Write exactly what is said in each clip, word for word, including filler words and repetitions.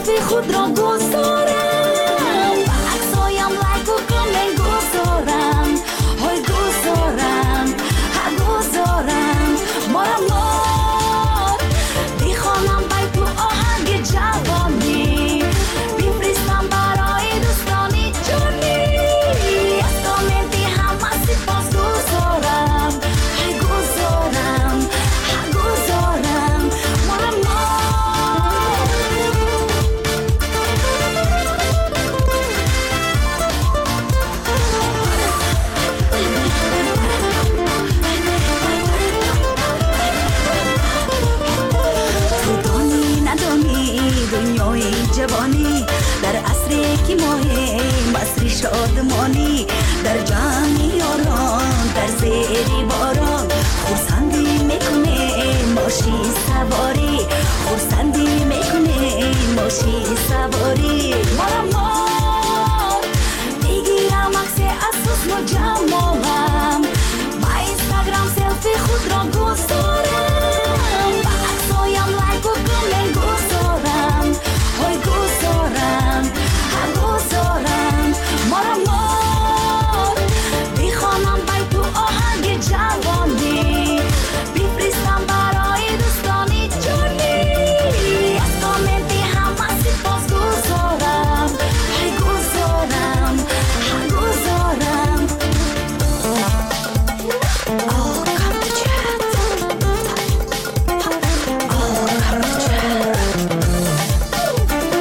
سلفی خود را گذارم و عکسایم لایک و کامنت گذارم های گذارم ها گذارم مارم مار بیخوانم بای تو آهنگ جوانی بفرستم برای دوستانی جانی از کامنتی همه سپاس گذارم های گذارم ها گذارم مارم دنیای جوانی در عصری که ماهیم عصری شادمانی در جمعی یاران در زیر باران خورسندی میکنیم باشی سواری خورسندی میکنیم باشی سواری مارم مار میگیرم عکس اساس و جمالم با اینستاگرام سلفی خود را گذارم با عکسایم لایک و کامنت گذارم های گذارم ها گذارم مارم مار بیخوانم بای تو آهنگ جوانی بفرستم برای دوستانی جانی از کامنتی همه سپاس گذارم های گذارم ها گذارم Oh, come to chat. Oh, come to chat.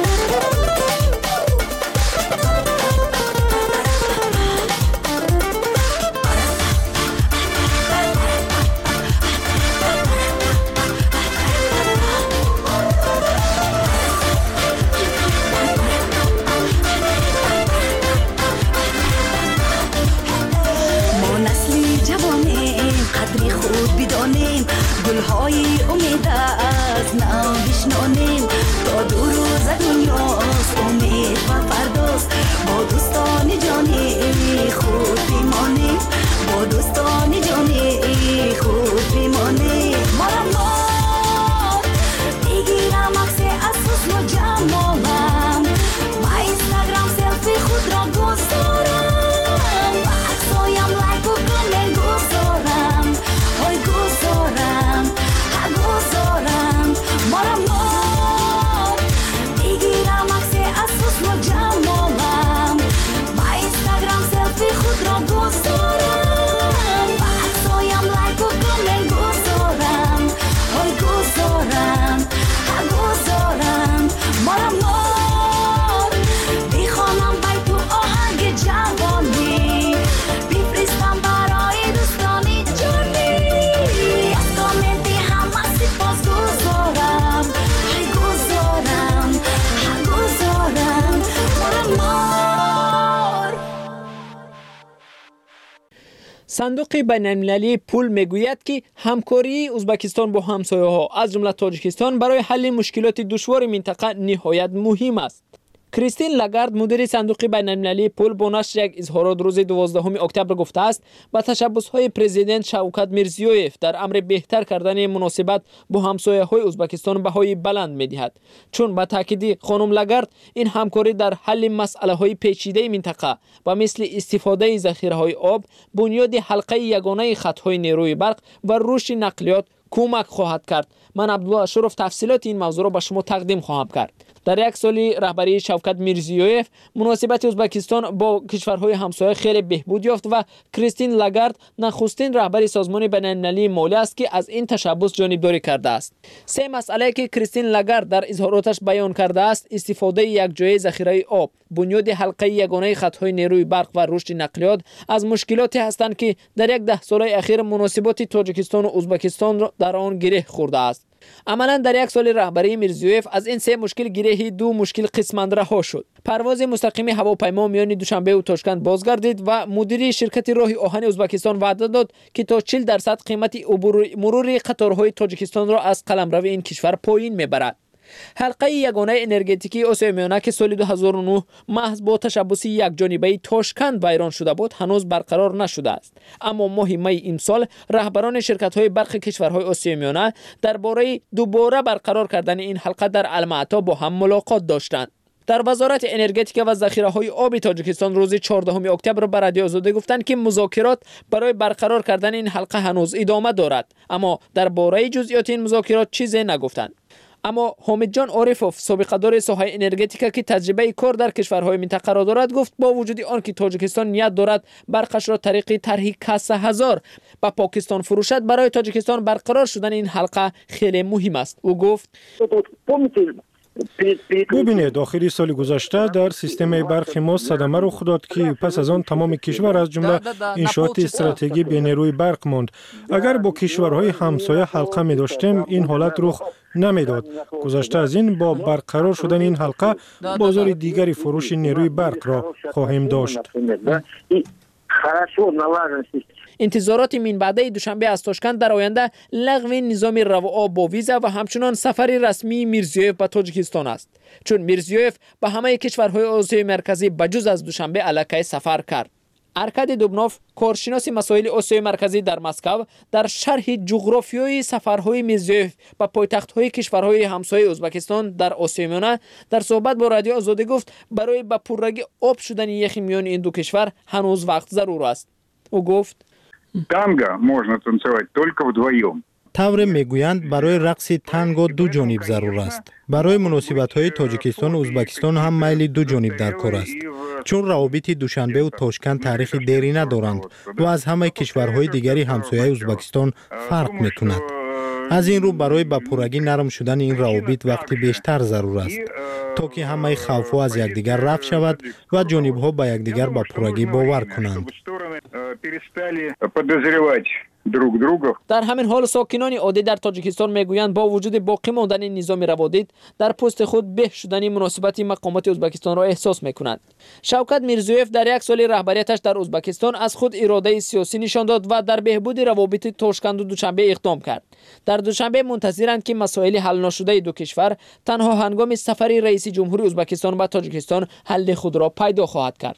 ما نسلی جوانیم قدری خود بدانیم گلهای امید از نو بشنانیم تا دو روز دنیاست امید و فرداست با دوستان جانی خود بمانیم با دوستان جانی خود بمانیم مارم مار میگیرم عکس اساس و جمالم با اینستاگرام سلفی خود را گذارم و عکسایم لایک و کامنت گذارم های گذارم ها گذارم مارم مار میگیرم عکس اساس و جمالم با اینستاگرام سلفی خود را گذارم و عکسایم لایک و کامنت گذارم های گذارم ها گذارم مارم مار بیخوانم بای تو آهنگ جوانی بفرستم برای دوستانی جانی از کامنتی همه سپاس گذارم های گذارم ها گذارم مارم مار صندوق بین‌المللی پول میگوید که همکاری ازبکستان با همسایه‌ها از جمله تاجیکستان برای حل مشکلات دشوار منطقه نهایت مهم است. کریستین لاگارد مدیر صندوق بین‌المللی پول با نشر یک اظهارات روز دوازدهم اکتبر گفته است با تشبس‌های پرزیدنت شوکت میرزیویف در امر بهتر کردن مناسبت با همسایه‌های ازبکستان بهای بلند می‌دهد، چون با تاکید خانم لاگارد این همکاری در حل مسائل‌های پیچیده منطقه و مثل استفاده ذخیره‌های آب، بنیاد حلقه یگانه خط‌های نیروی برق و رشد نقلیات کمک خواهد کرد. من عبدالله اشرف تفصیلات این موضوع را به شما تقدیم خواهم کرد. در یک سال رهبری شوکت میرزیویف مناسبت ازبکستان با کشورهای همسایه خیلی بهبود یافت و کریستین لاگارد نخستین رهبر سازمان بین‌المللی مالی است که از این تشبس جانبداری کرده است. سه مسئله که کریستین لاگارد در اظهاراتش بیان کرده است استفاده یکجایی ذخیره آب، بنیاد حلقه یگانه خط‌های نیروی برق و رشد نقلیات از مشکلاتی هستند که در یک ده سال اخیر مناسبات تاجیکستان و ازبکستان را در آن گره خورده است. عملا در یک سال رهبری میرزیویف از این سه مشکل گره دو مشکل قسماً رها شد. پرواز مستقیم هواپیما میان دوشنبه و تاشکند بازگردید و مدیر شرکت راه آهن ازبکستان وعده داد که تا چهل درصد قیمت عبور مرور قطارهای تاجیکستان را از قلمرو این کشور پایین میبرد. حلقه یگانه انرژتیکی آسیای میانه که سال دو هزار و نه محض با تشبث یک جانبه تاشکند ویران شده بود هنوز برقرار نشده است. اما ماه می امسال رهبران شرکت‌های برق کشورهای آسیای میانه درباره دوباره برقرار کردن این حلقه در المعطا با هم ملاقات داشتند. در وزارت انرژتیک و ذخیره‌های آب تاجیکستان روز چهاردهم اکتبر به رادیو آزادی گفتند که مذاکرات برای برقرار کردن این حلقه هنوز ادامه دارد، اما درباره جزئیات این مذاکرات چیزی نگفتند. اما حامد جان عارفوف سابقه دار ساحه انرژتیک که تجربه کار در کشورهای منطقه را دارد گفت با وجود آنکه تاجیکستان نیت دارد برقش را طریق طرح کاسه هزار به پاکستان فروشد، برای تاجیکستان برقرار شدن این حلقه خیلی مهم است. او گفت ببینید آخری سال گذشته در سیستم برق ما صدمه رخ داد که پس از آن تمام کشور از جمله انشاءات استراتژی به نیروی برق ماند. اگر با کشورهای همسایه حلقه می داشتیم این حالت رخ نمیداد. گذشته از این با برقرار شدن این حلقه بازار دیگری فروش نیروی برق را خواهیم داشت. انتظارات من بعده دوشنبه از تاشکند در آینده لغو نظام رو آب با ویزا و همچنان سفر رسمی میرزیویف به تاجیکستان است، چون میرزیویف به همه کشورهای آسیای مرکزی بجز از دوشنبه الکی سفر کرد. ارکادی دوبنوف کارشناس مسائل آسیای مرکزی در مسکو در شرح جغرافیایی سفرهای میرزیویف به پایتخت‌های کشورهای همسایه ازبکستان در آسیای میانه در صحبت با رادیو آزادی گفت برای به پررگی آب شدن یخ میان این دو کشور هنوز وقت ضرور است. او گفت تانگو можна танцевать только вдвоем. طور میگویند برای رقص تانگو دو جانب ضرور است. برای مناسبت‌های تاجیکستان و ازبکستان هم میل دو جانب در کار است. چون روابط دوشنبه و تاشکند تاریخ دیرینه دارند و از همه کشورهای دیگری همسایه ازبکستان فرق می‌کند. از این رو برای به پررگی نرم شدن این روابط وقتی بیشتر ضرور است تا که همه خوف‌ها از یکدیگر رفع شود و جانب‌ها به یکدیگر به پررگی باور کنند. در همین حال ساکنان عادی در تاجیکستان میگویند با وجود باقی ماندن نظام روابط در پست خود به شدن مناسبت مقامات ازبکستان را احساس میکنند. شوکت میرزیویف در یک سال رهبریتش در ازبکستان از خود اراده سیاسی نشان داد و در بهبود روابط تاشکند و دوشنبه اقدام کرد. در دوشنبه منتظرند که مسائل حل نشده دو کشور تنها هنگام سفر رئیس جمهور ازبکستان به تاجیکستان حل خود را پیدا خواهد کرد.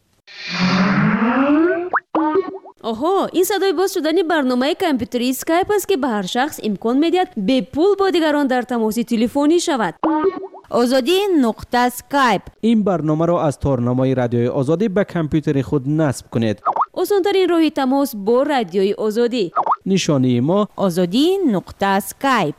آها، این صدای باز شدن برنامه کامپیوتری اسکایپ است که به هر شخص امکان میدهد به پول با دیگران در تماس تلفنی شود. آزادی نقطه اسکایپ. این برنامه را از تارنمای رادیوی آزادی به کامپیوتر خود نصب کنید. آسان‌ترین راه تماس با رادیوی آزادی. نشانی ما آزادی نقطه اسکایپ.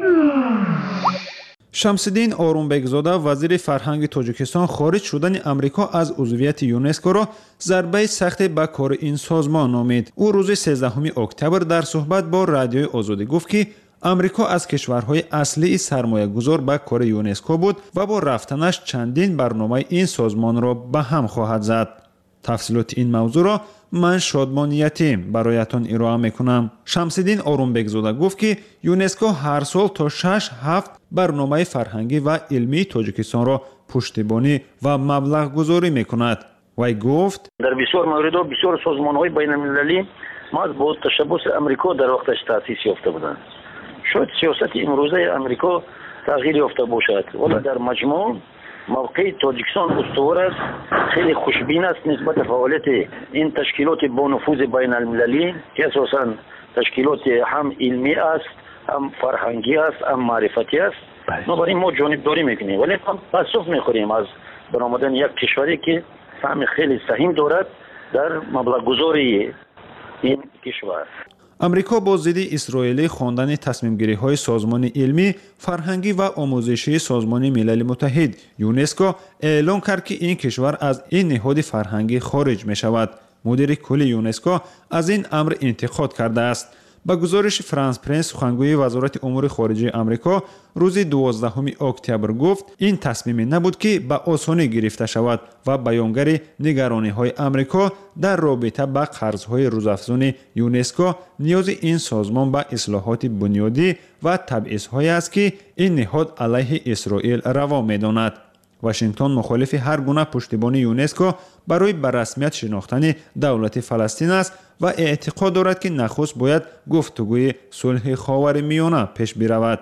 شمس‌الدین آرومبگزاده وزیر فرهنگ تاجیکستان خارج شدن امریکا از عضویت یونسکو را ضربه سخت به کار این سازمان نامید. او روز سیزدهم اکتبر در صحبت با رادیوی آزادی گفت که امریکا از کشورهای اصلی سرمایه گذار به کار یونسکو بود و با رفتنش چندین برنامه این سازمان را به هم خواهد زد. تفصیلات این موضوع را من شادمانیتی برایتان ارائه میکنم. شمس‌الدین آرومبگزاده گفت که یونسکو هر سال تا شش هفت برنامه فرهنگی و علمی تاجیکستان را پشتیبانی و مبلغ گذاری میکند. وی گفت در بسیار موردها بسیار سازمان‌های بین‌المللی ما با تشبث امریکا در وقتش تأسیس یافته بودند. شاید سیاست امروزه امریکا تغییر یافته باشد، ولی در مجموع موقع تاجیکستان استوار است، خیلی خوشبین است نسبت فعالیت این تشکیلات با نفوذ بین المللی که اساساً تشکیلات هم علمی است، هم فرهنگی است، هم معرفتی است. بنابراین ما جانبداری میکنیم، ولی هم تأسف میخوریم از برآمدن یک کشوری که فهم خیلی سهیم دارد در مبلغ گذاری این کشور. امریکا با ضد اسرائیل خواندن تصمیم گیری های سازمان علمی، فرهنگی و آموزشی سازمان ملل متحد یونسکو اعلام کرد که این کشور از این نهاد فرهنگی خارج می شود. مدیر کل یونسکو از این امر انتقاد کرده است. با گزارش فرانس پرنس سخنگوی وزارت امور خارجه آمریکا روز دوازدهم اکتبر گفت این تصمیم نبود که به آسانی گرفته شود و بیانگر نگرانی‌های آمریکا در رابطه با قرض‌های روزافزون یونسکو نیاز این سازمان به اصلاحات بنیادی و تبعیض‌هایی است که این نهاد علیه اسرائیل روا می‌داند. واشنگتن مخالف هر گونه پشتیبانی یونسکو برای به رسمیت شناختن دولت فلسطین است و اعتقاد دارد که نخست باید گفتگوی صلح خاورمیانه پیش برود.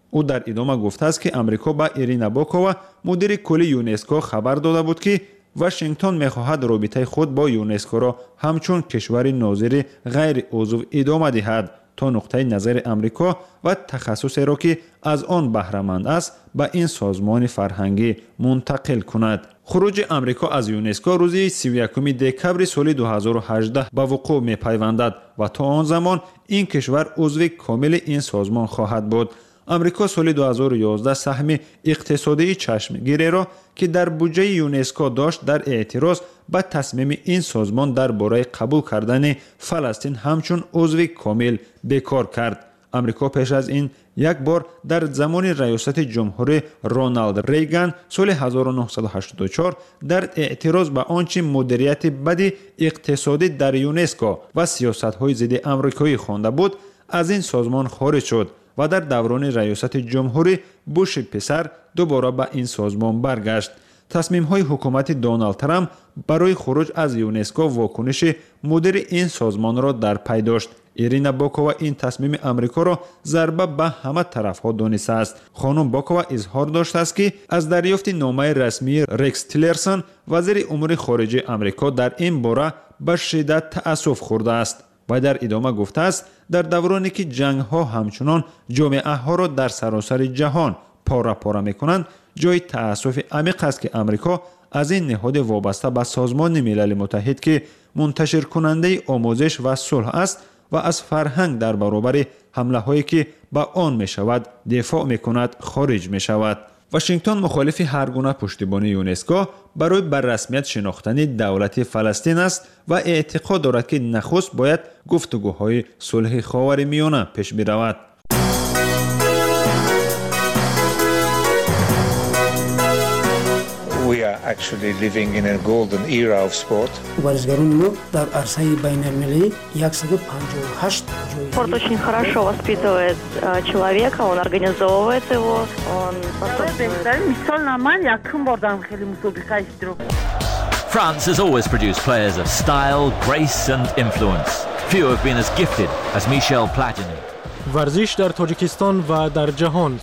او در ادامه گفته است که آمریکا با ایرینا بوکووا مدیر کلی یونسکو خبر داده بود که واشنگتن می‌خواهد رابطه خود با یونسکو را همچون کشور ناظر غیر عضو ادامه دهد تا نقطه نظر آمریکا و تخصصی را که از آن بهره مند است به این سازمان فرهنگی منتقل کند. خروج آمریکا از یونسکو روز سی و یکم دکبر سال دو هزار و هجده به وقوع می‌پیوندد و تا آن زمان این کشور عضو کامل این سازمان خواهد بود. آمریکا سال دو هزار و یازده سهم اقتصادی چشمگیری را که در بودجه یونسکو داشت در اعتراض به تصمیم این سازمان درباره قبول کردن فلسطین همچون عضو کامل بکار کرد. آمریکا پیش از این یک بار در زمان ریاست جمهوری رونالد ریگان سال هزار و نهصد و هشتاد و چهار در اعتراض به آنچه مدیریت بد اقتصادی در یونسکو و سیاست‌های ضد آمریکایی خوانده بود از این سازمان خارج شد و در دوران ریاست جمهوری بوش پسر دوباره به این سازمان برگشت. تصمیم‌های حکومت دونالد ترامپ برای خروج از یونسکو واکنش مدیر این سازمان را در پی داشت. ایرینا بوکووا این تصمیم آمریکا را ضربه به همه طرف‌ها دانسته است. خانم بوکووا اظهار داشته است که از دریافت نامه رسمی رکس تیلرسون وزیر امور خارجه آمریکا در این باره به شدت تأسف خورده است و در ادامه گفته است در دورانی که جنگ ها همچنان جامعه ها را در سراسر جهان پاره پاره میکنند جای تأسف عمیق است که آمریکا از این نهاد وابسته به سازمان ملل متحد که منتشر کننده آموزش و صلح است و از فرهنگ در برابر حمله هایی که به آن می شود دفاع می کند خارج می شود. واشنگتن مخالف هر گونه پشتیبانی یونسکو برای بر رسمیت شناختن دولت فلسطین است و اعتقاد دارد که نخست باید گفتگوهای صلح خاورمیانه پیش برود. We are actually living in a golden era of sport. ورزشگران ما در عرصه бейнелмилли صد و پنجاه و هشت جای. Спорт очень хорошо воспитывает человека, он организовывает его, он France has always produced players of style, grace and influence. Few have been as gifted as Michel Platini. ورزش در تاجیکستان و در جهان.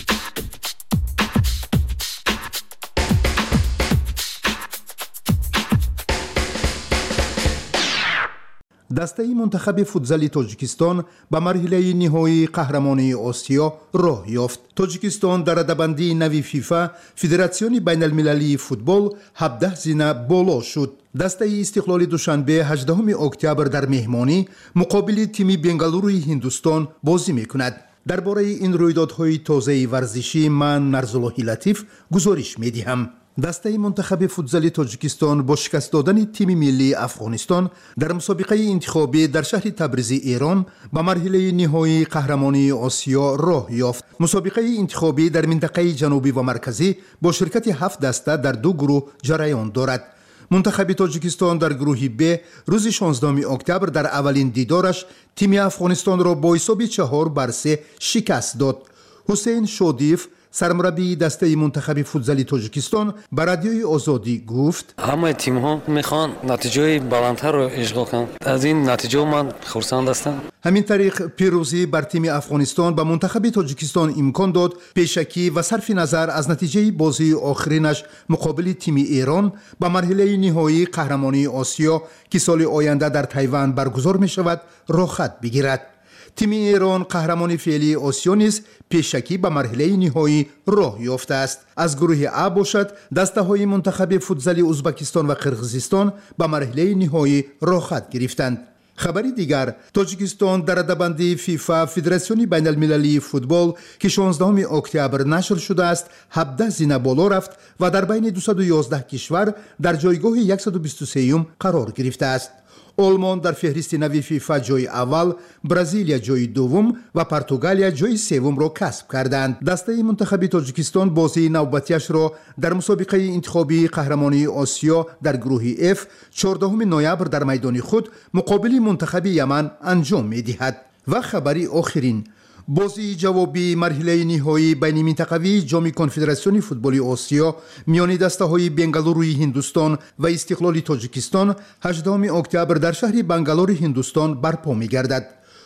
دسته منتخب فوتزال تاجیکستان به مرحله نهایی قهرمانی آسیا راه یافت. تاجیکستان در رده‌بندی نوی فیفا فدراسیون بین المللی فوتبال هفده زینه بالا شد. دسته استقلال دوشنبه هجدهم اکتبر در مهمانی مقابل تیم بنگالوروی هندوستان بازی میکند. درباره این رویدادهای تازه ورزشی من نرزاللهی لطیف گزارش میدهم. دسته منتخب فوتزال تاجیکستان با شکست دادن تیم ملی افغانستان در مسابقه انتخابی در شهر تبریز ایران به مرحله نهایی قهرمانی آسیا راه یافت. مسابقه انتخابی در منطقه جنوبی و مرکزی با شرکت هفت دسته در دو گروه جریان دارد. منتخب تاجیکستان در گروه ب روز شانزدهم اکتبر در اولین دیدارش تیم افغانستان را با حساب چهار بر سه شکست داد. حسین شودیف سرمربی دسته منتخب فوتزال تاجیکستان به رادیوی آزادی گفت همه تیم ها میخوان نتیجه بلندتر رو اشغال کنند. از این نتیجه من خرسند هستم. همین طریق پیروزی بر تیم افغانستان به منتخب تاجیکستان امکان داد پیشکی و صرف نظر از نتیجه بازی آخرینش مقابل تیم ایران به مرحله نهایی قهرمانی آسیا که سال آینده در تایوان برگزار می شود راه خط بگیرد. تیم ایران قهرمان فعلی آسیا نیز پیشکی به مرحله نهایی راه یافته است. از گروه ا باشد دسته های منتخب فوتزال ازبکستان و قرقیزستان به مرحله نهایی راه خط گرفتند. خبری دیگر تاجیکستان در رده‌بندی فیفا فدراسیون بین المللی فوتبال که شانزدهم اکتبر نشر شده است هفده زینه بالا رفت و در بین دویست و یازده کشور در جایگاه صد و بیست و سه قرار گرفته است. آلمان در فهرست نوی فیفا جای اول، برزیلیا جای دوم و پرتغالیا جای سوم را کسب کردند. دسته منتخب تاجیکستان بازی نوبتیش را در مسابقه انتخابی قهرمانی آسیا در گروه اف چهاردهم نوامبر در میدان خود مقابل منتخب یمن انجام می‌دهد. و خبری آخرین بازی جوابی مرحله نهایی بین منطقوی جام کنفدراسیون فوتبال آسیا میان دسته‌های بنگالوروی هندوستان و استقلال تاجیکستان هجدهم اکتبر در شهر بنگالور هندوستان برپا می‌گردد.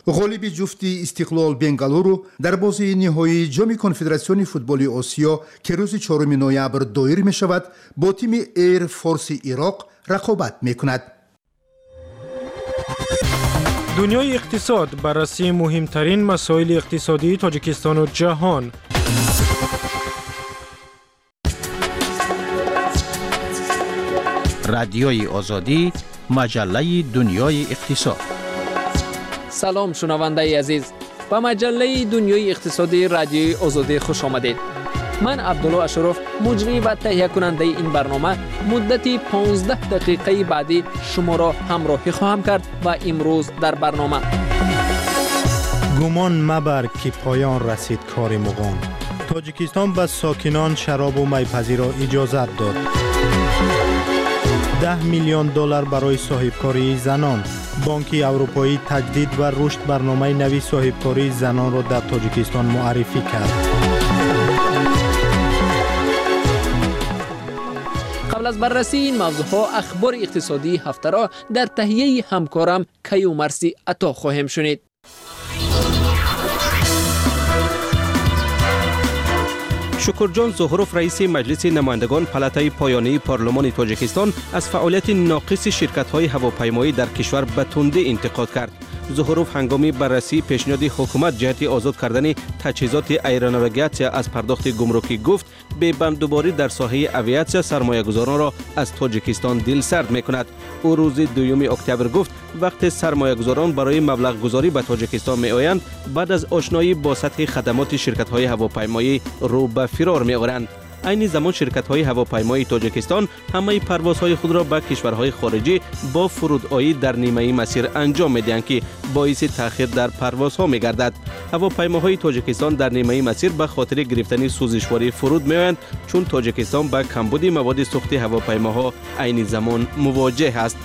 غالب جفتی استقلال بنگالورو در بازی نهایی جام کنفدراسیون فوتبال آسیا که روز چهارم نوامبر دایر می شود با تیم ایر فورس عراق رقابت می کند. دنیای اقتصاد بررسی مهمترین مسائل اقتصادی تاجیکستان و جهان. رادیوی آزادی، مجله دنیای اقتصاد. سلام شنونده عزیز، به مجله دنیای اقتصادی رادیوی آزادی خوش آمدید. من عبدالله اشرف، مجری و تهیه کننده این برنامه، مدتی پانزده دقیقه بعدی شما را همراهی خواهم کرد و امروز در برنامه گمان مبر که پایان رسید کار مغان. تاجیکستان به ساکنان شراب و میپزی را اجازت داد. ده میلیون دلار برای صاحبکاری زنان. بانک اروپایی تجدید و رشد برنامه نوی صاحبکاری زنان را در تاجیکستان معرفی کرد. قبل از بررسی این موضوعها اخبار اقتصادی هفته را در تهیه همکارم کیومرسی عطا خواهیم شنید. شکرجان زهروف رئیس مجلس نمایندگان پلاتای پایانی پارلمان تاجیکستان از فعالیت ناقص شرکت‌های هواپیمایی در کشور به تندی انتقاد کرد. زهروف هنگامی بررسی پیشنهاد حکومت جهت آزاد کردن تجهیزات ایروناویگاسیا از پرداخت گمرکی گفت به بمبارانی در ساحه اویاسیا سرمایه‌گذاران را از تاجیکستان دل سرد می‌کند. او روز دوم اکتبر گفت وقت سرمایه‌گذاران برای مبلغ گذاری به تاجیکستان می‌آیند بعد از آشنایی با سطح خدمات شرکت‌های هواپیمایی رو به فرار می‌آورند. این زمان شرکت‌های هواپیمایی تاجیکستان همه پروازهای خود را به کشورهای خارجی با فرودآیی در نیمه مسیر انجام می‌دهند که باعث تأخیر در پروازها می‌گردد. هواپیماهای تاجیکستان در نیمه مسیر به خاطر گرفتن سوزشواری فرود می‌آیند چون تاجیکستان با کمبود مواد سوخت هواپیماها این زمان مواجه است.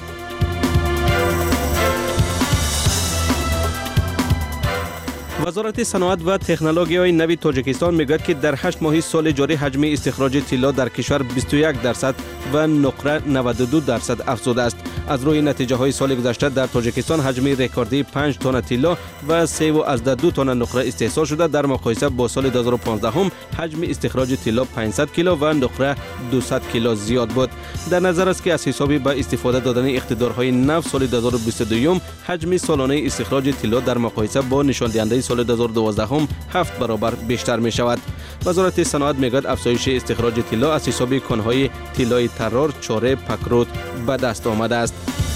وزارت صنعت و تکنولوژی نوی تاجیکستان میگوید که در هشت ماه سال جاری حجم استخراج طلا در کشور بیست و یک درصد و نقره نود و دو درصد افزوده است. از روی نتیجه های سال گذشته در تاجیکستان حجم رکوردی پنج تن طلا و سه و دو تن نقره استحصال شده. در مقایسه با سال دو هزار و پانزده هم حجم استخراج طلا پانصد کیلو و نقره دویست کیلو زیاد بود. در نظر است که از حساب به استفاده دادن اقتدارهای نفت سال دو هزار و بیست و دو حجم سالانه استخراج طلا در مقایسه با نشان دهنده سال دو هزار و دوازده هم هفت برابر بیشتر می شود. وزارت صنعت میگوید افزایش استخراج طلا از حساب کانهای طلای ترار، چاره، پکروت به دست آمده است.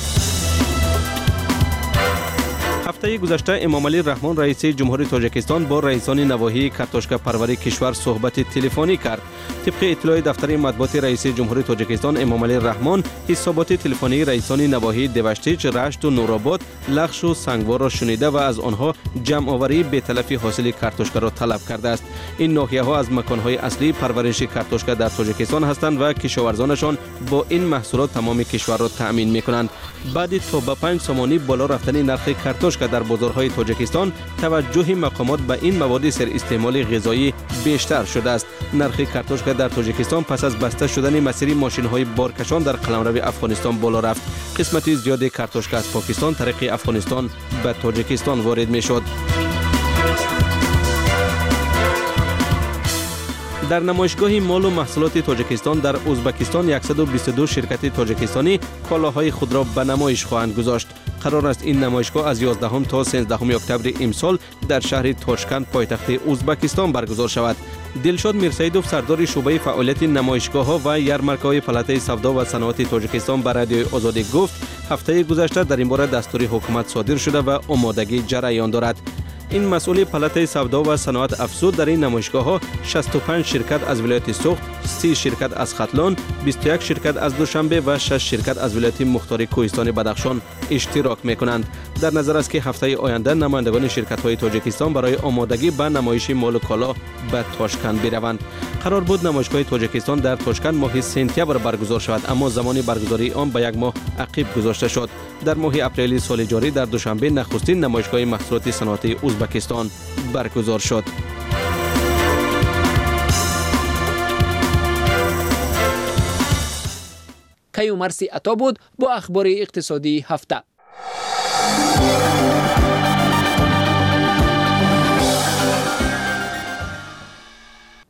هفته گذشته امام علی رحمان رئیس جمهوری تاجیکستان با رئیسان نواحی کارتوشکا پروری کشور صحبت تلفنی کرد. طبق اطلاع دفتر مطبوعات رئیس جمهوری تاجیکستان امام علی رحمان حسابات تلفنی رئیسان نواحی دوشتیچ، رشت و نورآباد، لخش و سنگوار را شنیده و از آنها جمع آوری به تلفی حاصل کارتوشکا را طلب کرده است. این ناحیه ها از مکانهای اصلی پرورش کارتوشکا در تاجیکستان هستند و کشاورزانشان با این محصولات تمام کشور را تأمین می‌کنند. بعد تا به پنج سومانی بالا رفتن نرخ کارتوشکا در بازارهای تاجیکستان توجه مقامات به این مواد سر استعمال غذایی بیشتر شده است. نرخ کارتوشکا در تاجیکستان پس از بسته شدن مسیر ماشین‌های بارکشان در قلمرو افغانستان بالا رفت. قسمتی زیاد کارتوشکا از پاکستان طریق افغانستان به تاجیکستان وارد می‌شد. در نمایشگاه مال و محصولات تاجیکستان در ازبکستان صد و بیست و دو شرکت تاجیکستانی کالاهای خود را به نمایش خواهند گذاشت. قرار است این نمایشگاه از یازدهم تا سیزدهم اکتبر امسال در شهر تاشکند پایتخت ازبکستان برگزار شود. دلشاد میرسیدوف سردار شعبه فعالیت نمایشگاه‌ها و یارمارک‌های پلاتای سودا و صنعت تاجیکستان به رادیوی آزادی گفت هفته گذشته در این باره دستور حکومت صادر شده و آمادگی جریان دارد. این مسئول پلاتای سودا و صنعت افزود در این نمایشگاه‌ها شصت و پنج شرکت از ولایت سوخت، سی شرکت از ختلان، بیست و یک شرکت از دوشنبه و شش شرکت از ولایت مختار کوهستان بدخشان اشتراک می‌کنند. در نظر است که هفته آینده نمایندگان شرکت‌های تاجیکستان برای آمادگی به نمایش مال و کالا به تاشکند بروند. قرار بود نمایشگاه تاجیکستان در تاشکند ماه سپتامبر برگزار شود، اما زمان برگزاری آن به یک ماه عقب گذاشته شد. در ماه اپریل سال جاری در دوشنبه نخستین نمایشگاه محصولات صنعتی ازبکستان برگزار شد. کیومرسی عطا بود با اخبار اقتصادی هفته.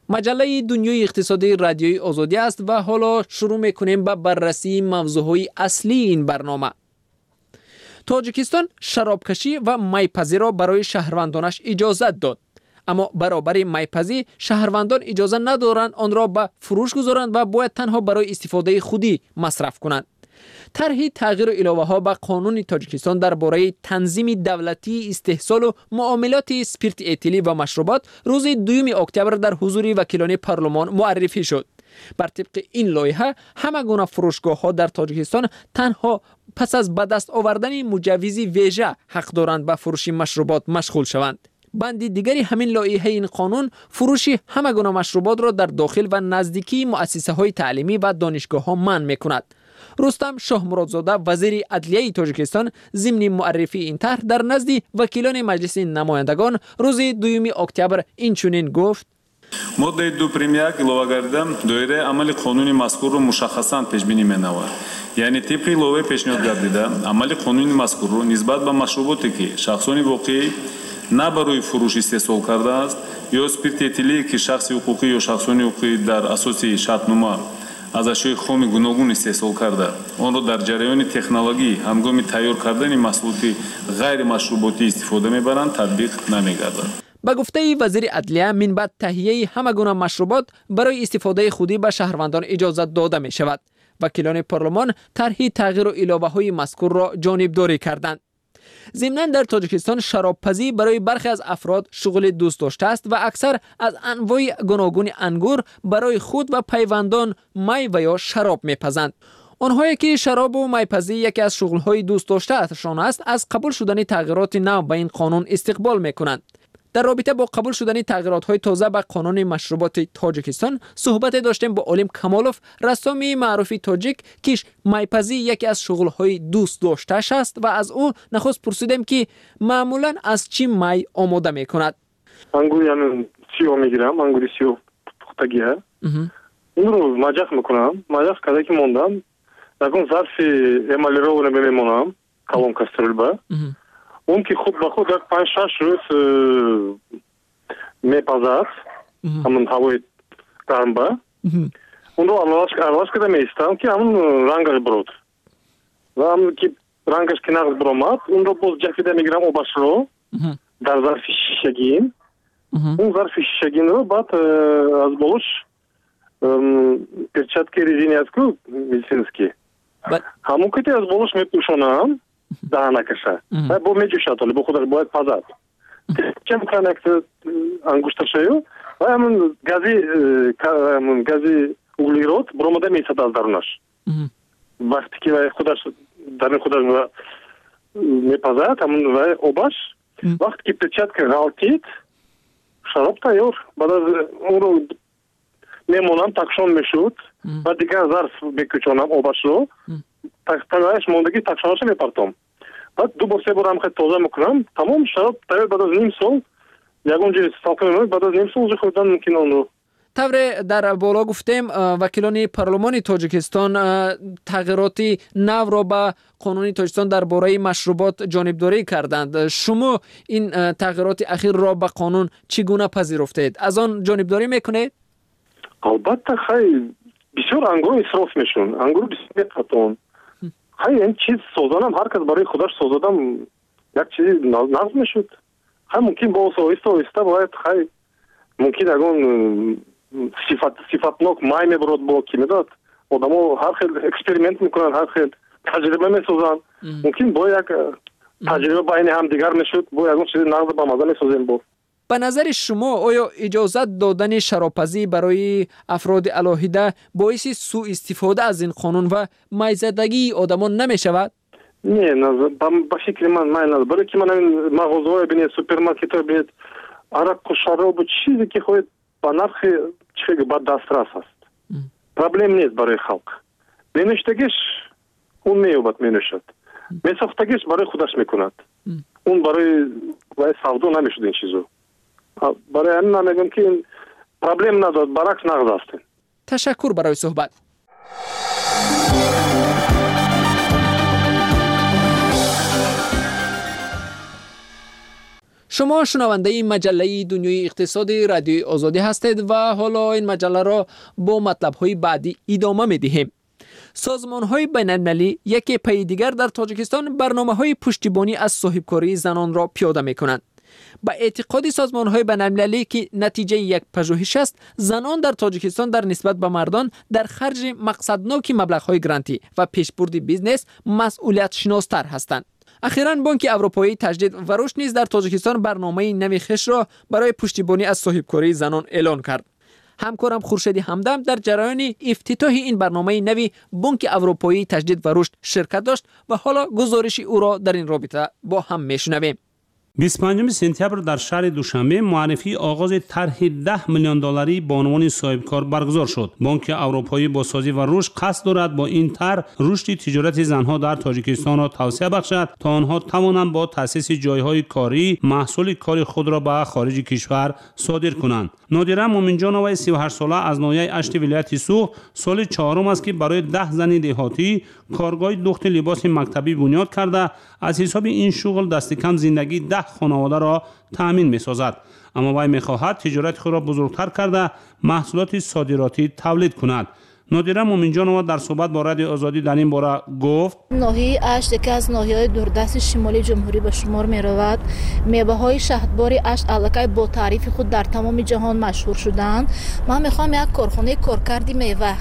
مجله دنیای اقتصادی رادیوی آزادی است و حالا شروع میکنیم با بررسی موضوعهای اصلی این برنامه. تاجیکستان شرابکشی و میپزی را برای شهروندانش اجازت داد. اما برابر میپزی شهروندان اجازه ندارند آن را به فروش گذارند و باید تنها برای استفاده خودی مصرف کنند. طرح تغییر الوه ها به قانون تاجیکستان درباره تنظیم دولتی استحصال و معاملات اسپریت اتیلی و مشروبات روز دوم اکتبر در حضور وکیلان پارلمان معرفی شد. بر طبق این لایحه همه گونه فروشگاه ها در تاجیکستان تنها پس از به دست آوردن مجوزی ویژه حق دارند به فروش مشروبات مشغول شوند. بند دیگری همین لایحه این قانون فروش همه گونه مشروبات را در داخل و نزدیکی مؤسسه های تعلیمی و دانشگاه ها منع می‌کند. رستم شاه مرادزاده وزیر عدلیه تاجیکستان ضمن معرفی این طرح در نزد وکیلان مجلس نمایندگان روز دوم اکتبر اینچنین گفت: ماده دو پریم یک لوگاردم دایره عمل قانون مذکور رو مشخصاً پیش بینی می‌نماید. یعنی طبق لایحه پیشنهاد گردیده عمل قانون مذکور رو نسبت به مشروباتی که شخصان واقعی نه برای فروش استحصال کرده است یا اسپریت اتیلی که شخص حقوقی یا شخصان حقوقی در اساس شرطنامه از اشیاء خام گوناگون استحصال کرده آن را در جریان تکنولوژی هنگام تیار کردن محصولات غیر مشروباتی استفاده میبرند تطبیق نمیگردد. با گفته وزیر عدلیه من بعد تهیه همه گونه مشروبات برای استفاده خودی به شهروندان اجازه داده می شود. وکیلان پارلمان طرح تغییر و علاوه های مذکور را جانبداری کردند. ضمناً در تاجیکستان شرابپزی برای برخی از افراد شغل دوست داشته است و اکثر از انواع گوناگون انگور برای خود و پیوندان می و یا شراب میپزند. آنهایی که شراب و میپزی یکی از شغل‌های دوست داشته‌شان است از قبول شدن تغییرات نو به این قانون استقبال میکنند. در رابطه با قبول شدن تغییرات‌های تازه به قانون مشروبات تاجیکستان صحبت داشتیم با عالم کمالوف، رسام معروف تاجیک که میپزی یکی از شغل‌های دوست داشته‌اش است و از او نخست پرسیدیم که معمولاً از چی می آماده می‌کند. انگور یعنی سیاه میگیرم، انگور سیاه پختگیه. این رو مجخ میکنم، مجخ کده که موندم یکون ظرف امالی رو نمیمونم کلام کسترول با اون که خود با خود یک پنج شش روز میپزد همون هوای گرم با اون رو علاش کده میستم که همون رنگش برود و همون که رنگش که نقض برامد اون رو باز جفیده میگیرم اوباش رو در ظرف شیشگین اون ظرف شیشگین رو بعد از بولش перчатки резинятку медицинские. Хамон ки аз болош мепӯшонам даҳанакаша. Ва бо меҷӯшад, вале бо худаш бояд пазад. Чем канакта ангушташаю ва ҳамон гази ҳамон гази углерод буромада месад аз дарунаш. Вақте ки вай худаш даруни худаш мепазад, ҳамон вай обаш, вақте ки перчатка ғалтид, шароб тайёр. Баъд аз онро мемонам такшон мешуд ва дигар зарф мекӯчонам обашро тагаш мондагӣ такшонашро мепартом баъд ду бор се бор ҳам хеле тоза мекунам тамом шароб тайёр баъд аз ним сол ягон ҷои салқин мемонад баъд аз ним сол уҷо хӯрдан мумкин онро. طور در بالا گفتیم وکیلان پارلمان تاجیکستان تغییرات نو را به قانون تاجیکستان درباره مشروبات جانبداری کردند. شما این تغییرات اخیر را به قانون چگونه پذیرفتید؟ از آن جانبداری میکنید؟ البته خیلی بسیار انگور اصراف میشون، انگور بسیار میقطعون. خیلی این چیز سازانم هر کس برای خودش سازادم یک چیزی نظم میشد. خیلی ممکن با آهسته آهسته باید خیلی ممکن اگون صفت صفتناک مای میبرد با کی میداد. آدم‌ها هر خیلی اکسپریمنت میکنن، هر خیلی تجربه میسازن. ممکن با یک تجربه بین هم دیگر میشد، با یکون چیزی نظم با مزه میسازیم با. به نظر شما آیا اجازت دادن شرابپزی برای افراد علاهیده باعث سوء استفاده از این قانون و میزدگی آدمان نمی شود؟ نه نه با فکر من من نه برای که من این مغازه‌های ببینید سوپرمارکت‌ها ببینید عرق و شراب و چیزی که خود با نرخ چیزی با دسترس است. پرابلم نیست برای خلق. بینشتگیش اون میوبد مینوشد. میساختگیش برای خودش میکند. اون برای وای سودا نمیشد این چیزو. برای همین من میگم که این پرابلم ندارد، برعکس نقض است. تشکر برای صحبت. شما شنونده مجله دنیای اقتصادی رادیوی آزادی هستید و حالا این مجله را با مطلب‌های بعدی ادامه می‌دهیم. سازمان‌های بین‌المللی یکی پی دیگر در تاجیکستان برنامه‌های پشتیبانی از صاحبکاری زنان را پیاده می‌کنند. با اعتقاد سازمان‌های بین‌المللی که نتیجه یک پژوهش است، زنان در تاجیکستان در نسبت به مردان در خرج مقصدناک مبلغ‌های گرانتی و پیشبرد بیزنس مسئولیت شناستر هستند. اخیراً بانک اروپایی تجدید و رشد نیز در تاجیکستان برنامه نوی خویش را برای پشتیبانی از صاحبکاری زنان اعلان کرد. همکارم خورشید همدم در جریان افتتاح این برنامه نوی بانک اروپایی تجدید و رشد شرکت داشت و حالا گزارش او را در این رابطه با هم میشنویم. بیست و پنجم سپتامبر در شهر دوشنبه معرفی آغاز طرح ده میلیون دلاری بانوان صاحبکار برگزار شد. بانک اروپایی با سازی و رشد قصد دارد با این طرح رشد تجارت زنها در تاجیکستان را توسعه بخشد تا آنها توانند با تأسیس جایهای کاری محصول کار خود را به خارج کشور صادر کنند. نادره مومنجانova سی و هشت ساله از ناحیه اشت ولایت سوخ سال چهارم است که برای ده زن دهاتی کارگاه دوخت لباس مکتبی بنیاد کرده از حساب این شغل دست کم زندگی ده خانواده را تأمین می سازد. اما وی می خواهد تجارت خود را بزرگتر کرده محصولات صادراتی تولید کند. نادره مومنجانova در صحبت با رادیو آزادی در این باره گفت: ناحیه اشت یکی از ناحیه‌های دوردست شمالی جمهوری به شمار می رود. میوه‌های شهدبار اشت الکی با تعریف خود در تمام جهان مشهور شدند. من میخوام یک کارخانه کارکردی میوه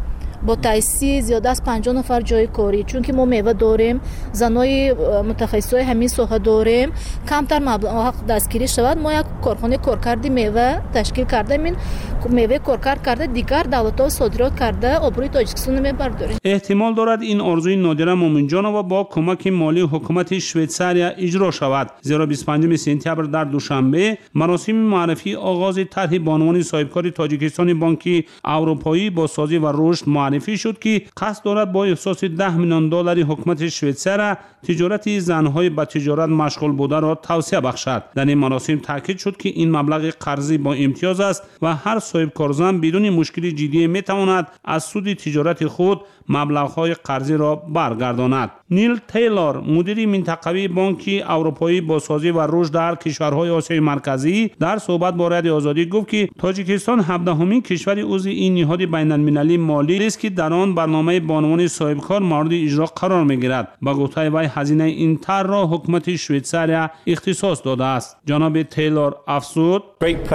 با تأسیس زیاده از پنجاه نفر جای کاری، چون که ما میوه داریم، زنای متخصصای همین ساحه داریم، کمتر مبلغ دستگیری شود. ما یک کارخانه کارکردی میوه تشکیل کرده، این میوه کارکرد کرده دیگر دولت‌ها صادرات کرده آبروی تاجیکستان میبرداریم. احتمال دارد این آرزوی نادره مومنجانova با کمک مالی حکومت شویتزاریا اجرا شود، زیرا بیست و پنجم سپتامبر در دوشنبه مراسم معرفی آغاز طرح بانوان صاحبکاری تاجیکستان بانک اروپایی با سازی و رشد معرفی شد که قصد دارد با اختصاص ده میلیون دلاری حکومت شویتزار تجارت زنهای به تجارت مشغول بوده را توسعه بخشد. در این مراسم تاکید شد که این مبلغ قرضی با امتیاز است و هر صاحبکار زن بدون مشکل جدی می تواند از سود تجارت خود مبلغ‌های قرضی را برگرداند. نیل تیلور مدیر منطقوی بانک اروپایی با سازی و رشد در کشورهای آسیای مرکزی در صحبت با رادیو آزادی گفت که تاجیکستان هفدهمین کشور عضو این نهاد بین‌المللی مالی است که در آن برنامه بانوان صاحبکار مورد اجرا قرار می‌گیرد. با گفته وی هزینه این طرح را حکومت شویتزاریا اختصاص داده است. جناب تیلور افزود: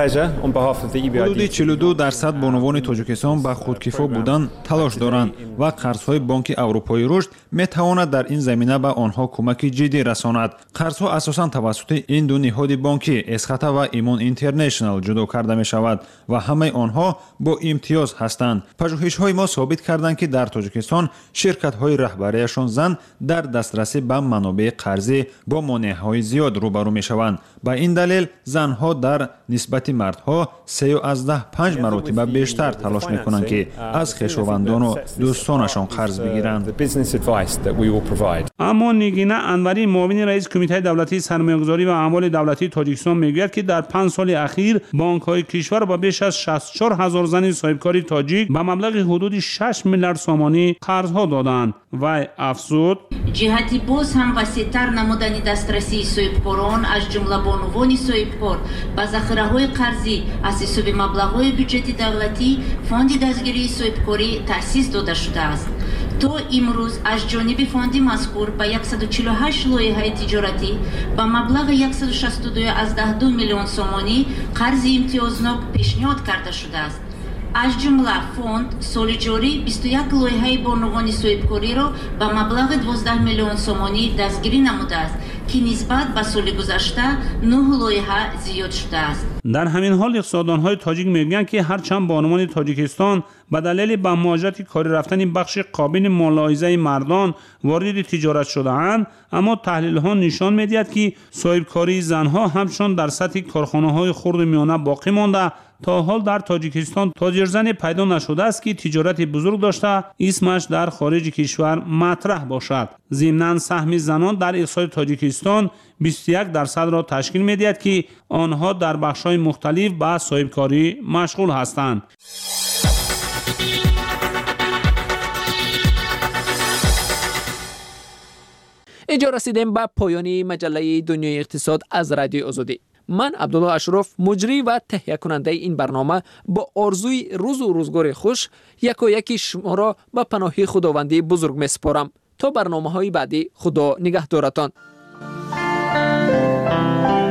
حدود چهل و دو درصد بانوان تاجیکستان به خودکفا بودن تلاش دارند و قرض‌های بانک اروپایی رشد می‌تواند در این زمینه به آنها کمک جدی رساند. قرض‌ها اساساً توسط این دو نهاد بانکی اسخاتا و ایمان اینترنشنال جدا کرده می‌شود و همه آنها با امتیاز هستند. پژوهش‌های ما ثابت کردند که در تاجیکستان شرکت‌های رهبریشان زن در دسترسی به منابع قرضی با مانع‌های زیاد روبرو می‌شوند. به این دلیل زنها در نسبت مردها سه و از ده پنج مرتبه بیشتر تلاش می‌کنند که از خویشاوندان و دوستانشان قرض بگیرند. اما نگینه انوری معاون رئیس کمیته دولتی سرمایه‌گذاری و اموال دولتی تاجیکستان میگوید که در پنج سال اخیر بانک‌های کشور با بیش از شصت و چهار هزار زن صاحبکاری تاجیک به مبلغ حدود شش میلیارد سومانی قرض‌ها دادند. و افزود: جهتی باز هم وسیع‌تر نمودن دسترسی صاحبکاران از جمله بانوان صاحبکار به ذخیره‌های قرضی از حساب مبلغ‌های بودجه دولتی فوند دستگیری صاحبکاری تأسیس داده شده است. تا امروز از جانب فوند مذکور به صد و چهل و هشت لایحه تجارتی با مبلغ صد و شصت و دو از ده دو میلیون سومانی قرض امتیازناک پیشنهاد کرده شده است. از جمله فوند سال جاری بیست و یک لایحه بانوان صاحبکاری را با مبلغ دوازده میلیون سومانی دستگیری نموده است که نسبت به سال گذشته نه لایحه زیاد شده است. در همین حال اقتصاددان‌های تاجیک میگویند که هرچند بانوان تاجیکستان به دلیل به مهاجرت کاری رفتن بخش قابل ملاحظه مردان وارد تجارت شده‌اند، اما تحلیل‌ها نشان می‌دهد که صاحبکاری زنها همچنان در سطح کارخانه‌های خرد و میانه باقی مانده. تا حال در تاجیکستان تاجرزن پیدا نشده است که تجارت بزرگ داشته اسمش در خارج کشور مطرح باشد. ضمناً سهم زنان در اقتصاد تاجیکستان بیست و یک درصد را تشکیل می‌دهد که آنها در بخش‌های مختلف به صاحبکاری مشغول هستند. همینجا رسیدیم به پایانی مجله دنیای اقتصاد از رادیو آزادی. من عبدالله اشرف مجری و تهیه کننده این برنامه با آرزوی روز و روزگار خوش یک و یکی شما را به پناهی خداوندی بزرگ میسپارم. تا برنامه های بعدی خدا نگهدارتان.